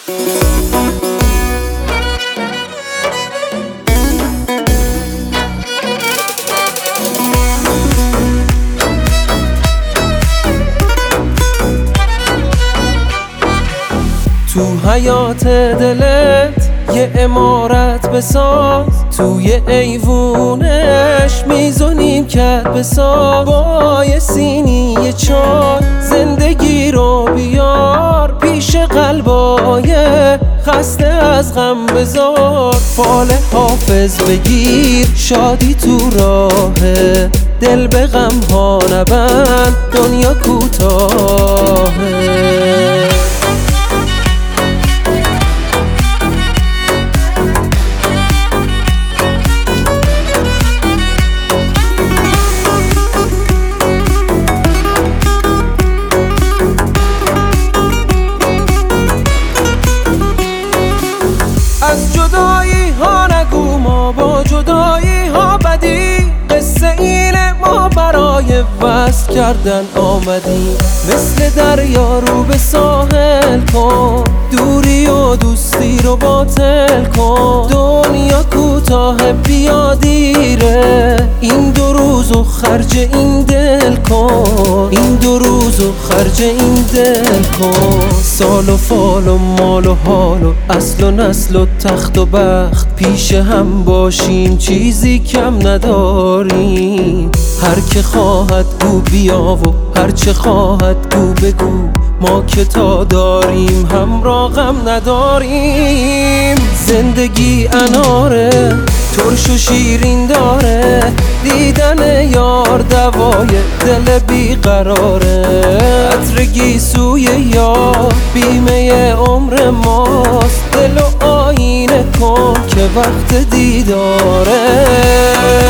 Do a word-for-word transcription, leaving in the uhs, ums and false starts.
تو حیات دلت یه عمارت بساز، توی ایوونش میز و نیمکت بساز، با یه سینی یه چای زندگی رو بیار پیش قلبای خسته از غم بذار. فال حافظ بگیر شادی تو راهه، دل به غم ها نبند دنیا کوتاهه. از جدایی ها نگو ما با جدایی ها بدی، قصه اینه ما برای وصل کردن آمدیم. مثل دریا رو به ساحل کن، دوری و دوستی رو باطل کن. دنیا کوتاه بیا دیره، این دو روزو خرج این دل کن، این دو روزو خرج این دل کن. سال و فال و مال و حال و اصل و نسل و تخت و بخت، پیش هم باشیم چیزی کم نداریم. هر که خواهد گو بیا و هر چه خواهد گو بگو، ما که تا داریم همراه غم نداریم. زندگی اناره ترش و شیرین داره، دیدن یار دوای دل بیقراره. عطر گیسوی یار بیمه عمر ماست، دل و آینه کن که وقت دیداره.